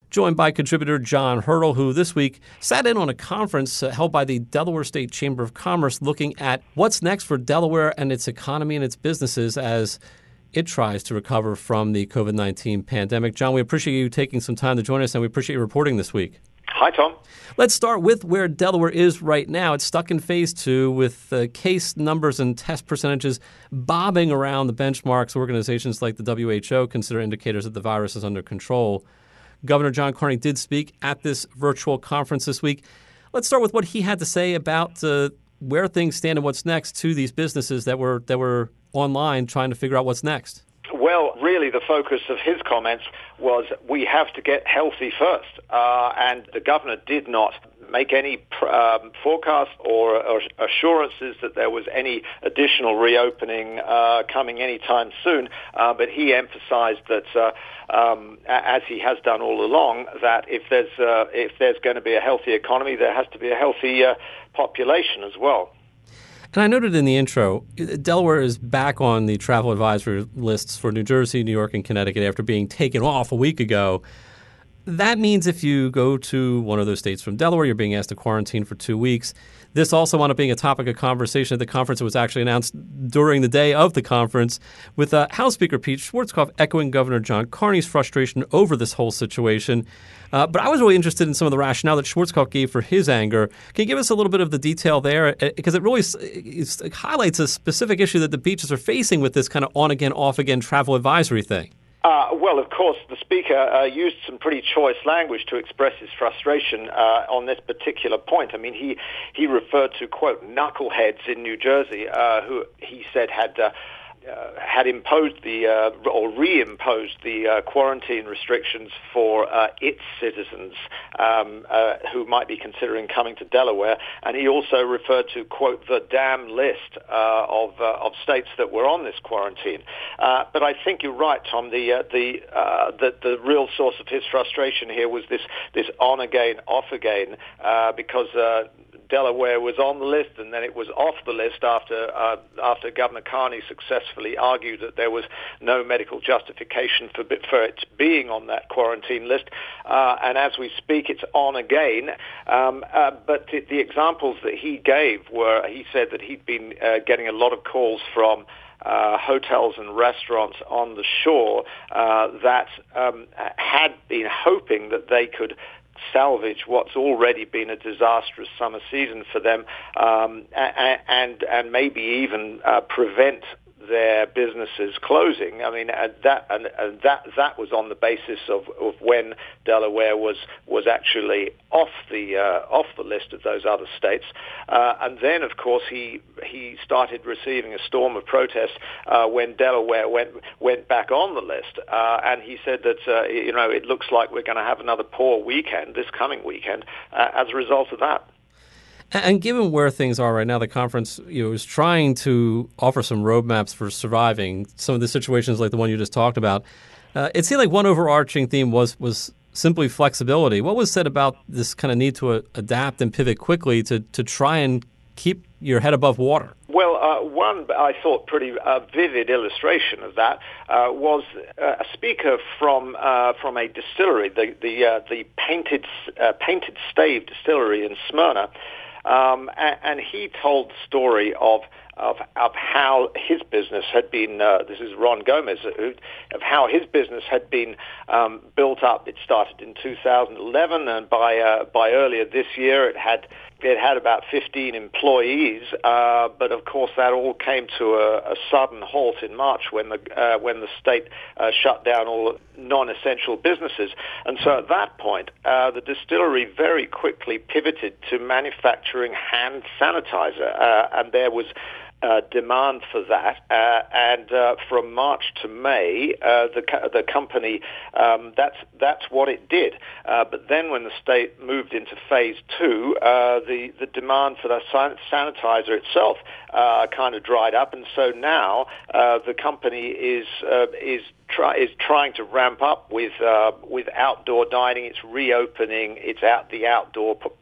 joined by contributor John Hurdle, who this week sat in on a conference held by the Delaware State Chamber of Commerce looking at what's next for Delaware and its economy and its businesses as it tries to recover from the COVID-19 pandemic. John, we appreciate you taking some time to join us, and we appreciate you reporting this week. Hi, Tom. Let's start with where Delaware is right now. It's stuck in phase 2 with case numbers and test percentages bobbing around the benchmarks organizations like the WHO consider indicators that the virus is under control. Governor John Carney did speak at this virtual conference this week. Let's start with what he had to say about where things stand and what's next to these businesses that were online trying to figure out what's next. Well, really, the focus of his comments was we have to get healthy first. And the governor did not make any forecast or assurances that there was any additional reopening coming anytime soon. But he emphasized that, as he has done all along, that if there's going to be a healthy economy, there has to be a healthy population as well. And I noted in the intro, Delaware is back on the travel advisory lists for New Jersey, New York, and Connecticut after being taken off a week ago. That means if you go to one of those states from Delaware, you're being asked to quarantine for 2 weeks. This also wound up being a topic of conversation at the conference. It was actually announced during the day of the conference with House Speaker Pete Schwarzkopf echoing Governor John Carney's frustration over this whole situation. But I was really interested in some of the rationale that Schwarzkopf gave for his anger. Can you give us a little bit of the detail there? Because it really it highlights a specific issue that the beaches are facing with this kind of on-again, off-again travel advisory thing. Well, of course, the speaker used some pretty choice language to express his frustration on this particular point. I mean, he referred to, quote, knuckleheads in New Jersey who he said had imposed or reimposed the quarantine restrictions for its citizens who might be considering coming to Delaware, and he also referred to, quote, the damn list of states that were on this quarantine. But I think you're right, Tom. The real source of his frustration here was this on again, off again, because Delaware was on the list, and then it was off the list after Governor Carney successfully argued that there was no medical justification for it being on that quarantine list. And as we speak, it's on again. But the examples that he gave were, he said that he'd been getting a lot of calls from hotels and restaurants on the shore that had been hoping that they could salvage what's already been a disastrous summer season for them, and maybe even prevent their businesses closing. I mean, that was on the basis of when Delaware was actually off the list of those other states, and then of course he started receiving a storm of protests when Delaware went back on the list, and he said that it looks like we're going to have another poor weekend this coming weekend as a result of that. And given where things are right now, the conference is trying to offer some roadmaps for surviving some of the situations like the one you just talked about. It seemed like one overarching theme was simply flexibility. What was said about this kind of need to adapt and pivot quickly to try and keep your head above water? Well, one I thought pretty vivid illustration of that was a speaker from a distillery, the Painted Stave Distillery in Smyrna. And he told the story of how his business had been, this is Ron Gomez, of how his business had been built up. It started in 2011, and by earlier this year it had about 15 employees, but of course that all came to a sudden halt in March when the state shut down all non-essential businesses. And so at that point, the distillery very quickly pivoted to manufacturing hand sanitizer, and there was demand for that, and from March to May, the company that's what it did. But then, when the state moved into phase 2, the demand for the sanitizer itself kind of dried up, and so now the company is trying to ramp up with outdoor dining. It's reopening the outdoor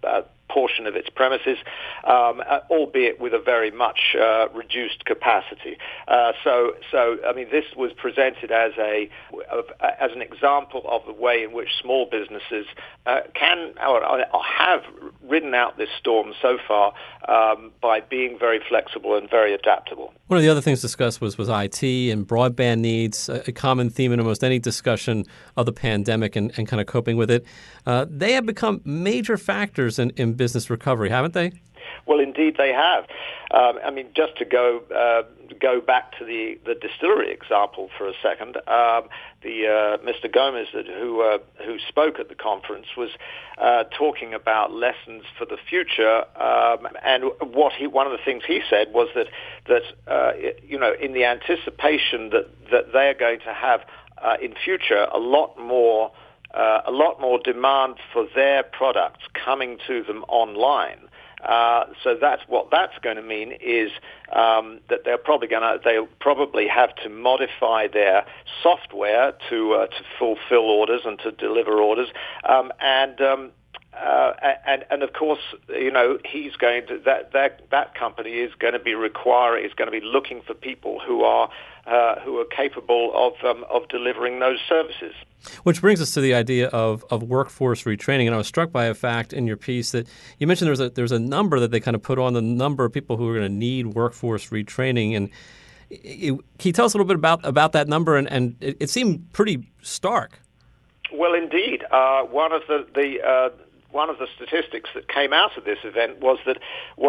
portion of its premises, albeit with a very much reduced capacity. So I mean, this was presented as an example of the way in which small businesses can or have ridden out this storm so far by being very flexible and very adaptable. One of the other things discussed was IT and broadband needs, a common theme in almost any discussion of the pandemic and kind of coping with it. They have become major factors in business recovery, haven't they? Well, indeed they have. I mean, just to go back to the distillery example for a second, Mr. Gomez, who spoke at the conference, was talking about lessons for the future, and one of the things he said was that in the anticipation that they are going to have in future a lot more demand for their products coming to them online. So that's what that's going to mean is that they'll probably have to modify their software to fulfill orders and to deliver orders, and of course, he's going to that company is going to be looking for people who are capable of delivering those services. Which brings us to the idea of workforce retraining. And I was struck by a fact in your piece that you mentioned there's a number that they kind of put on the number of people who are going to need workforce retraining. And can you tell us a little bit about that number? And it seemed pretty stark. Well, indeed. One of the statistics that came out of this event was that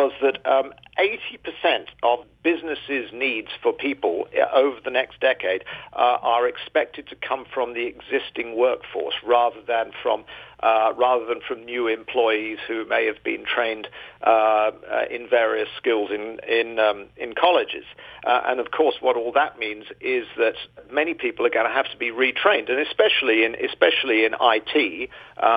80% of businesses' needs for people over the next decade are expected to come from the existing workforce rather than from new employees who may have been trained in various skills in colleges. And of course, what all that means is that many people are going to have to be retrained, and especially in IT,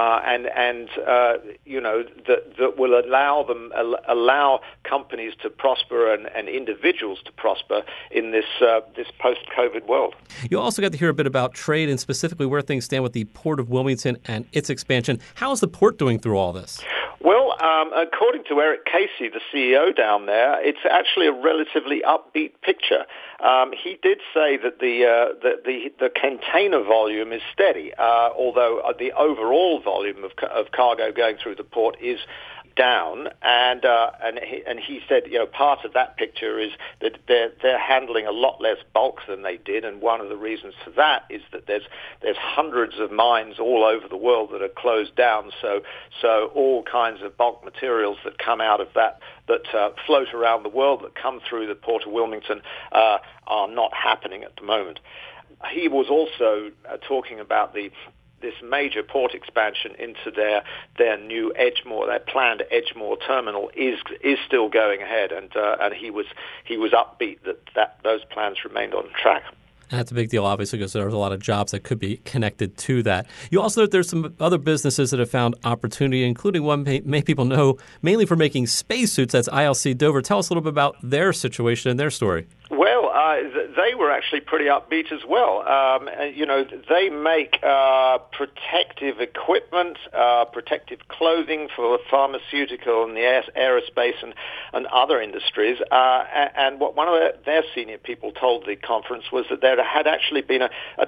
that will allow companies to prosper and individuals to prosper in this post-COVID world. You also got to hear a bit about trade and specifically where things stand with the Port of Wilmington and its expansion. How is the port doing through all this? Well, according to Eric Casey, the CEO down there, it's actually a relatively upbeat picture. He did say that the container volume is steady, although the overall volume of cargo going through the port is down, and he said, part of that picture is that they're handling a lot less bulk than they did, and one of the reasons for that is that there's hundreds of mines all over the world that are closed down, so all kinds of bulk materials that come out of that float around the world that come through the Port of Wilmington are not happening at the moment. He was also talking about this major port expansion into their new Edgemoor, their planned Edgemoor terminal is still going ahead, and he was upbeat that those plans remained on track. And that's a big deal, obviously, because there's a lot of jobs that could be connected to that. You also know there's some other businesses that have found opportunity, including one many people know mainly for making spacesuits. That's ILC Dover. Tell us a little bit about their situation and their story. Well, they were actually pretty upbeat as well. They make protective equipment, protective clothing for the pharmaceutical and the aerospace and other industries. And what one of their senior people told the conference was that there had actually been a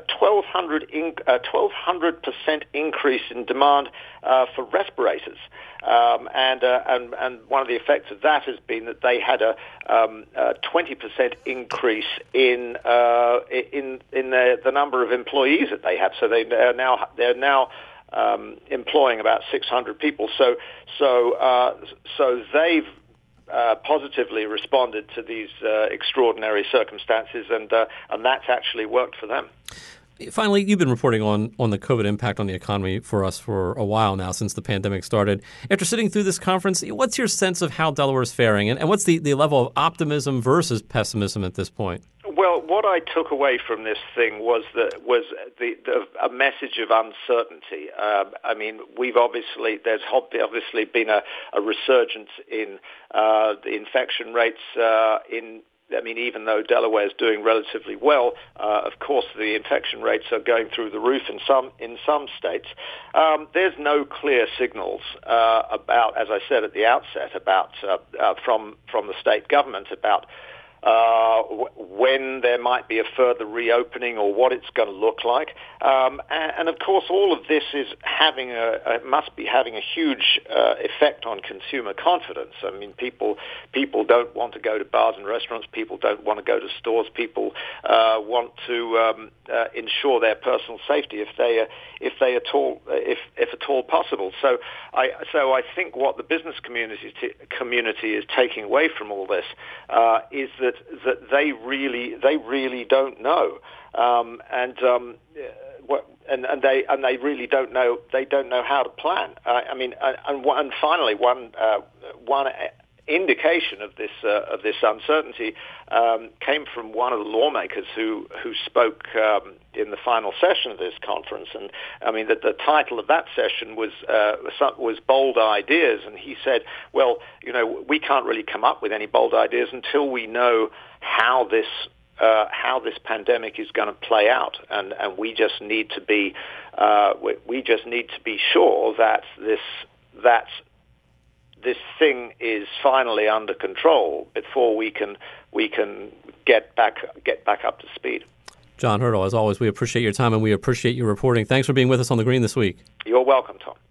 1,200% increase in demand for respirators. And one of the effects of that has been that they had a 20% increase in the number of employees that they have. So they're now employing about 600 people. So they've positively responded to these extraordinary circumstances, and that's actually worked for them. Finally, you've been reporting on the COVID impact on the economy for us for a while now, since the pandemic started. After sitting through this conference, what's your sense of how Delaware is faring, and what's the level of optimism versus pessimism at this point? Well, what I took away from this thing was a message of uncertainty. I mean, there's obviously been a resurgence in the infection rates in even though Delaware is doing relatively well, of course the infection rates are going through the roof in some states. There's no clear signals about, as I said at the outset, about from the state government about when there might be a further reopening or what it's going to look like. And of course, all of this is must be having a huge effect on consumer confidence. I mean, people don't want to go to bars and restaurants. People don't want to go to stores. People want to ensure their personal safety if at all possible. So I think what the business community is taking away from all this is that they really don't know, and they really don't know. They don't know how to plan. And finally, one indication of this uncertainty came from one of the lawmakers who spoke in the final session of this conference, and I mean that the title of that session was Bold Ideas, and he said, well, we can't really come up with any bold ideas until we know how this pandemic is going to play out, and we just need to be sure that this thing is finally under control before we can get back up to speed. John Hurdle, as always, we appreciate your time and we appreciate your reporting. Thanks for being with us on The Green this week. You're welcome, Tom.